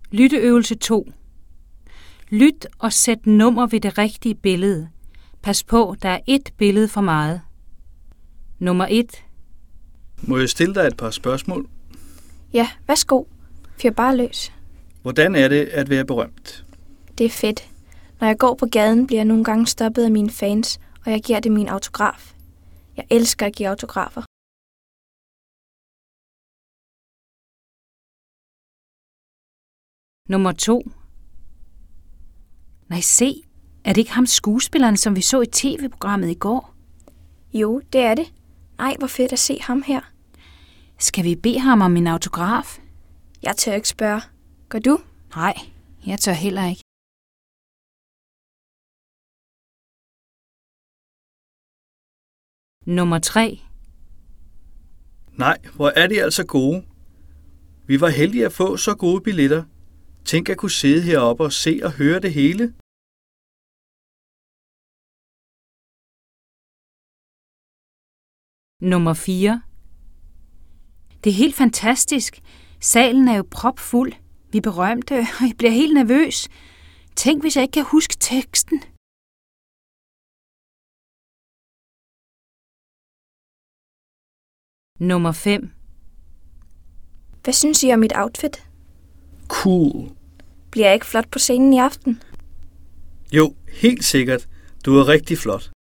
Lytteøvelse 2. Lyt og sæt nummer ved det rigtige billede. Pas på, der er ét billede for meget. Nummer 1. Må jeg stille dig et par spørgsmål? Ja, værsgo. Fyr bare løs. Hvordan er det at være berømt? Det er fedt. Når jeg går på gaden, bliver jeg nogle gange stoppet af mine fans, og jeg giver dem min autograf. Jeg elsker at give autografer. Nummer 2. Nej, se. Er det ikke ham skuespilleren, som vi så i tv-programmet i går? Jo, det er det. Nej, hvor fedt at se ham her. Skal vi bede ham om en autograf? Jeg tør ikke spørge. Gør du? Nej, jeg tør heller ikke. Nummer 3. Nej, hvor er de altså gode. Vi var heldige at få så gode billetter. Tænk at kunne sidde heroppe og se og høre det hele. Nummer 4. Det er helt fantastisk. Salen er jo propfuld. Vi er berømte, og jeg bliver helt nervøs. Tænk, hvis jeg ikke kan huske teksten. Nummer 5. Hvad synes I om mit outfit? Cool. Bliver jeg ikke flot på scenen i aften? Jo, helt sikkert. Du er rigtig flot.